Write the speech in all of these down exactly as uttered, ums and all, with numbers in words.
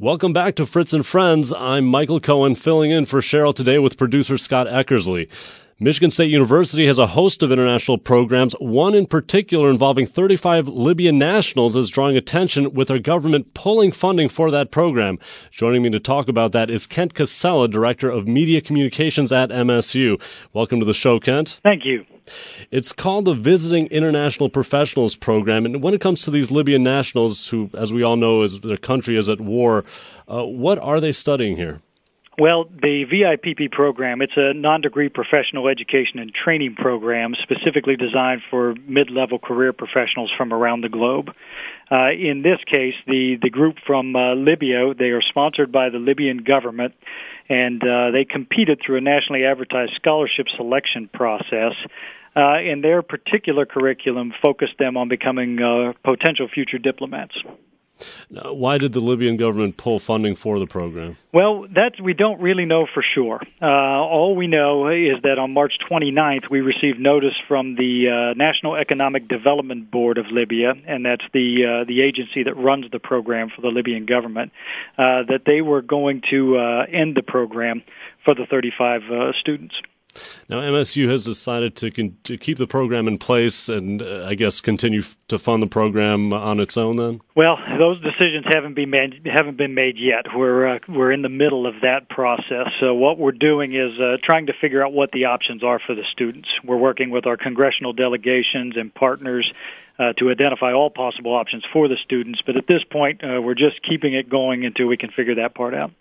Welcome back to Fritz and Friends. I'm Michael Cohen, filling in for Cheryl today with producer Scott Eckersley. Michigan State University has a host of international programs. One in particular involving thirty-five Libyan nationals is drawing attention with our government pulling funding for that program. Joining me to talk about that is Kent Casella, Director of Media Communications at M S U. Welcome to the show, Kent. Thank you. It's called the Visiting International Professionals Program, and when it comes to these Libyan nationals who, as we all know, is their country is at war, uh, what are they studying here? Well, the V I P P program, it's a non-degree professional education and training program specifically designed for mid-level career professionals from around the globe. Uh, in this case, the, the group from uh, Libya, they are sponsored by the Libyan government, and uh, they competed through a nationally advertised scholarship selection process. Uh, and their particular curriculum focused them on becoming uh, potential future diplomats. Now, why did the Libyan government pull funding for the program? Well, that we don't really know for sure. Uh, all we know is that on March twenty-ninth, we received notice from the uh, National Economic Development Board of Libya, and that's the uh, the agency that runs the program for the Libyan government, uh, that they were going to uh, end the program for the thirty-five uh, students. Now, M S U has decided to, con- to keep the program in place and, uh, I guess, continue f- to fund the program on its own then? Well, those decisions haven't been made, haven't been made yet. We're, uh, we're in the middle of that process. So what we're doing is uh, trying to figure out what the options are for the students. We're working with our congressional delegations and partners uh, to identify all possible options for the students. But at this point, uh, we're just keeping it going until we can figure that part out.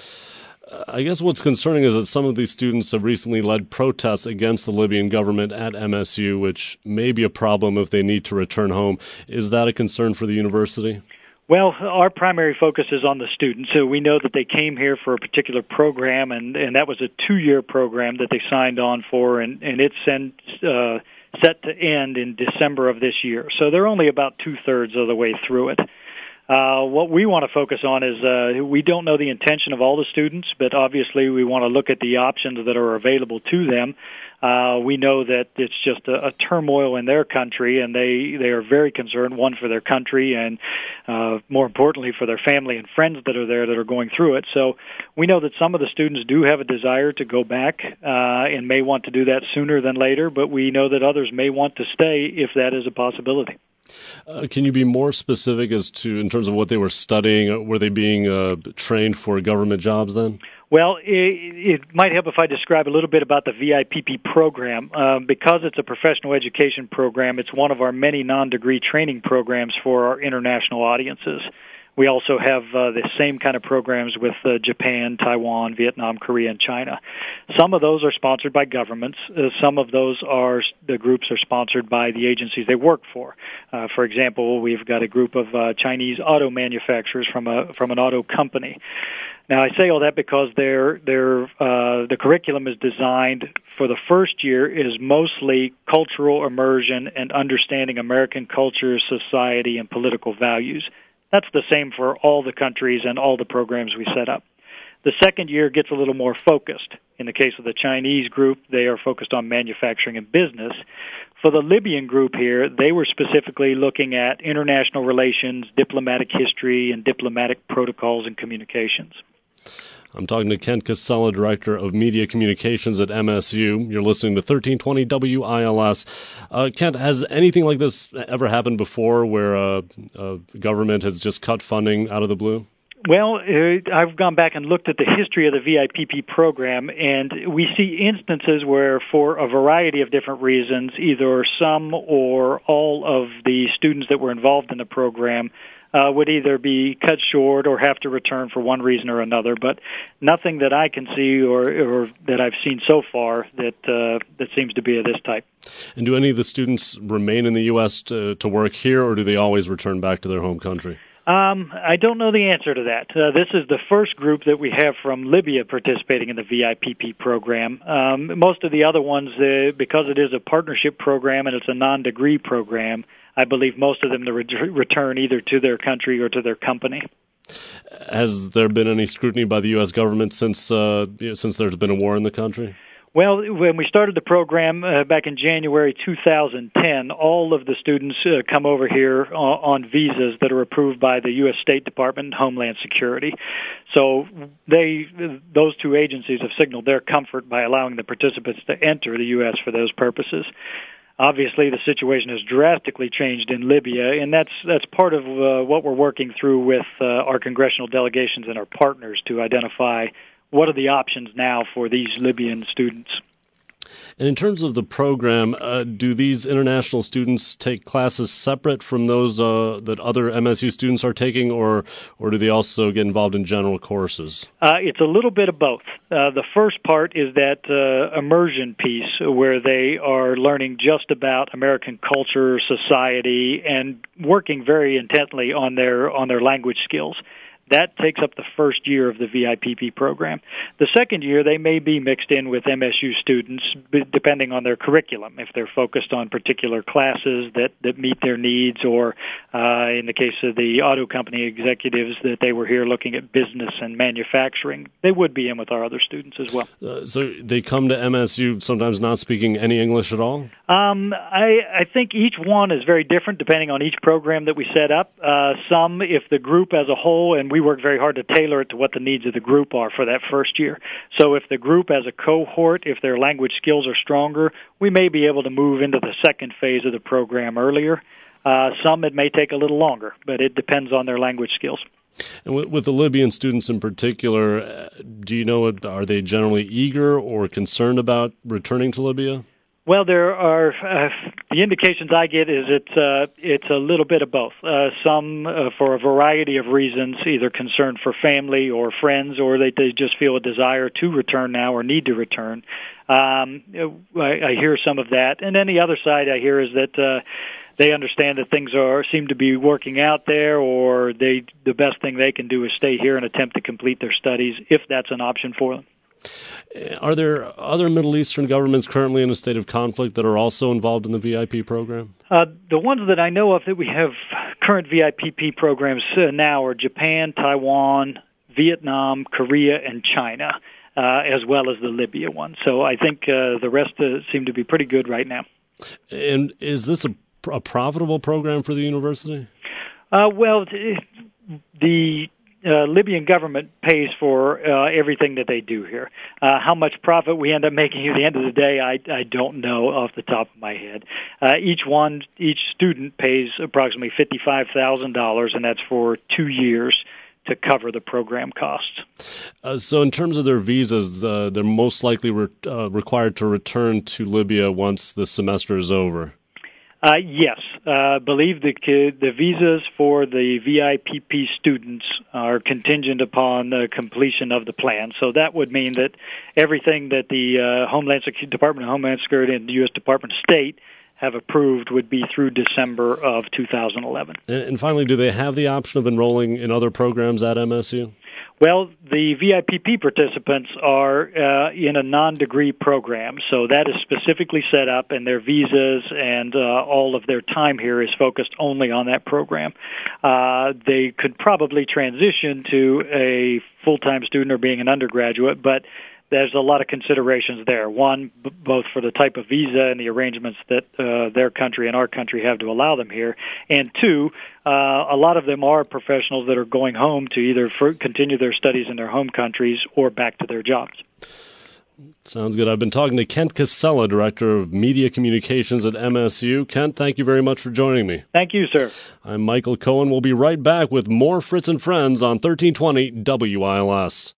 I guess what's concerning is that some of these students have recently led protests against the Libyan government at M S U, which may be a problem if they need to return home. Is that a concern for the university? Well, our primary focus is on the students. So we know that they came here for a particular program, and, and that was a two-year program that they signed on for, and, and it's sent, uh, set to end in December of this year. So they're only about two-thirds of the way through it. Uh, what we want to focus on is uh, we don't know the intention of all the students, but obviously we want to look at the options that are available to them. Uh, we know that it's just a, a turmoil in their country, and they, they are very concerned, one, for their country, and uh, more importantly, for their family and friends that are there that are going through it. So we know that some of the students do have a desire to go back uh, and may want to do that sooner than later, but we know that others may want to stay if that is a possibility. Uh, can you be more specific as to, in terms of what they were studying? Were they being uh, trained for government jobs then? Well, it, it might help if I describe a little bit about the V I P P program. Um, because it's a professional education program, it's one of our many non-degree training programs for our international audiences. We also have uh, the same kind of programs with uh, Japan, Taiwan, Vietnam, Korea, and China. Some of those are sponsored by governments. Uh, some of those are the groups are sponsored by the agencies they work for. Uh, for example, we've got a group of uh, Chinese auto manufacturers from a from an auto company. Now, I say all that because they're, they're, uh, the curriculum is designed for the first year is mostly cultural immersion and understanding American culture, society, and political values. That's the same for all the countries and all the programs we set up. The second year gets a little more focused. In the case of the Chinese group, they are focused on manufacturing and business. For the Libyan group here, they were specifically looking at international relations, diplomatic history, and diplomatic protocols and communications. I'm talking to Kent Casella, Director of Media Communications at M S U. You're listening to thirteen twenty W I L S. Uh, Kent, has anything like this ever happened before where uh, uh, government has just cut funding out of the blue? Well, uh, I've gone back and looked at the history of the V I P P program, and we see instances where, for a variety of different reasons, either some or all of the students that were involved in the program Uh, would either be cut short or have to return for one reason or another, but nothing that I can see or, or that I've seen so far that uh, that seems to be of this type. And do any of the students remain in the U S to, to work here, or do they always return back to their home country? Um, I don't know the answer to that. Uh, this is the first group that we have from Libya participating in the V I P P program. Um, most of the other ones, uh, because it is a partnership program and it's a non-degree program, I believe most of them to re- return either to their country or to their company. Has there been any scrutiny by the U S government since uh, since there's been a war in the country? Well, when we started the program uh, back in January two thousand ten, all of the students uh, come over here on, on visas that are approved by the U S State Department and Homeland Security. So they, those two agencies have signaled their comfort by allowing the participants to enter the U S for those purposes. Obviously, the situation has drastically changed in Libya, and that's that's part of uh, what we're working through with uh, our congressional delegations and our partners to identify what are the options now for these Libyan students. And in terms of the program, uh, do these international students take classes separate from those uh, that other M S U students are taking, or or do they also get involved in general courses? Uh, it's a little bit of both. Uh, the first part is that uh, immersion piece where they are learning just about American culture, society, and working very intently on their on their language skills. That takes up the first year of the V I P P program. The second year, they may be mixed in with M S U students, depending on their curriculum, if they're focused on particular classes that, that meet their needs, or uh, in the case of the auto company executives, that they were here looking at business and manufacturing, they would be in with our other students as well. Uh, so they come to M S U sometimes not speaking any English at all? Um, I, I think each one is very different depending on each program that we set up. Uh, some, if the group as a whole, and we work very hard to tailor it to what the needs of the group are for that first year. So if the group as a cohort, if their language skills are stronger, we may be able to move into the second phase of the program earlier. Uh, some, it may take a little longer, but it depends on their language skills. And with, with the Libyan students in particular, do you know, are they generally eager or concerned about returning to Libya? Well, there are uh, the indications I get is it's uh, it's a little bit of both. Uh, some uh, for a variety of reasons, either concern for family or friends, or they, they just feel a desire to return now or need to return. Um, I, I hear some of that, and then the other side I hear is that uh, they understand that things are seem to be working out there, or they the best thing they can do is stay here and attempt to complete their studies if that's an option for them. Are there other Middle Eastern governments currently in a state of conflict that are also involved in the V I P program? Uh, the ones that I know of that we have current V I P P programs uh, now are Japan, Taiwan, Vietnam, Korea, and China, uh, as well as the Libya one. So I think uh, the rest uh, seem to be pretty good right now. And is this a, a profitable program for the university? Uh, well, the Uh, Libyan government pays for uh, everything that they do here. Uh, how much profit we end up making at the end of the day, I, I don't know off the top of my head. Uh, each one, each student pays approximately fifty-five thousand dollars, and that's for two years to cover the program costs. Uh, so in terms of their visas, uh, they're most likely re- uh, required to return to Libya once the semester is over. Uh, yes, I uh, believe the the visas for the V I P P students are contingent upon the completion of the plan. So that would mean that everything that the uh, Homeland Security, Department of Homeland Security and the U S Department of State have approved would be through December of two thousand eleven. And, and finally, do they have the option of enrolling in other programs at M S U? Well, the V I P P participants are uh, in a non-degree program, so that is specifically set up, and their visas and uh, all of their time here is focused only on that program. Uh, they could probably transition to a full-time student or being an undergraduate, but there's a lot of considerations there. One, b- both for the type of visa and the arrangements that uh, their country and our country have to allow them here. And two, uh, a lot of them are professionals that are going home to either for, continue their studies in their home countries or back to their jobs. Sounds good. I've been talking to Kent Casella, Director of Media Communications at M S U. Kent, thank you very much for joining me. Thank you, sir. I'm Michael Cohen. We'll be right back with more Fritz and Friends on thirteen twenty W I L S.